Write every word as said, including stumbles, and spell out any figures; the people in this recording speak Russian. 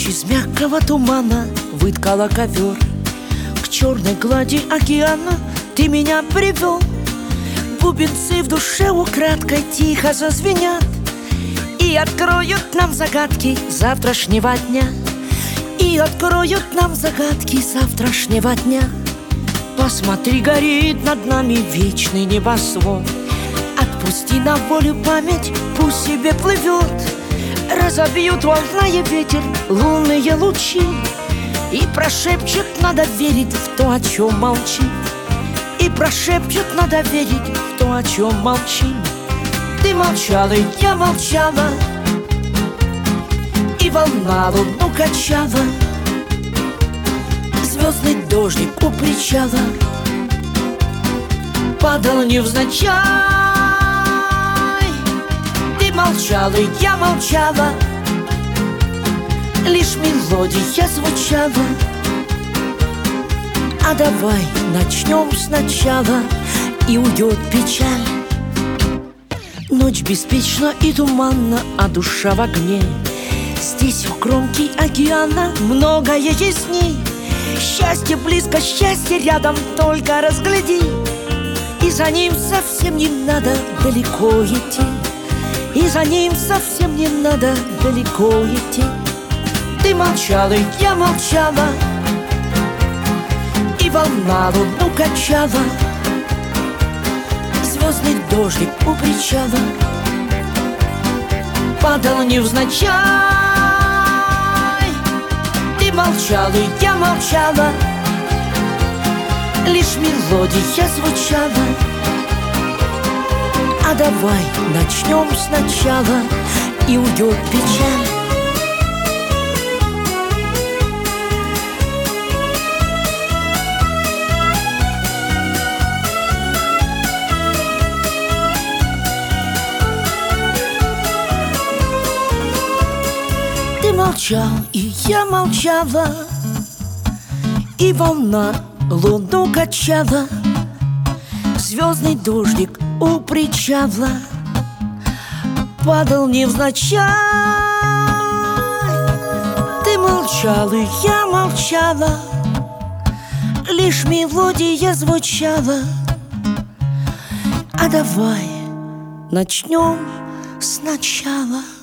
Из мягкого тумана выткала ковер, к черной глади океана ты меня привел. Бубенцы в душе украдкой тихо зазвенят и откроют нам загадки завтрашнего дня. И откроют нам загадки завтрашнего дня. Посмотри, горит над нами вечный небосвод. Отпусти на волю память, пусть себе плывет. Разобьют волна и ветер лунные лучи и прошепчут, надо верить в то, о чем молчим. И прошепчут, надо верить в то, о чем молчим. Ты молчала, и я молчала, и волна луну качала. Звездный дождик у причала падал невзначай. Ты молчала, и я молчала, лишь мелодия звучала. А давай начнем сначала, и уйдет печаль. Ночь беспечна и туманна, а душа в огне. Здесь у кромки океана многое ясней. Счастье близко, счастье рядом, только разгляди. И за ним совсем не надо далеко идти. И за ним совсем не надо далеко идти. Ты молчала, и я молчала, и волна луну качала. Звездный дождик у причала падал невзначай. Ты молчала, и я молчала, лишь мелодия звучала. А давай начнем сначала, и уйдет печаль. Ты молчал, и я молчала, и волна луну качала. Звездный дождик у причала падал невзначай. Ты молчал, и я молчала, лишь мелодия звучала. А давай начнем сначала.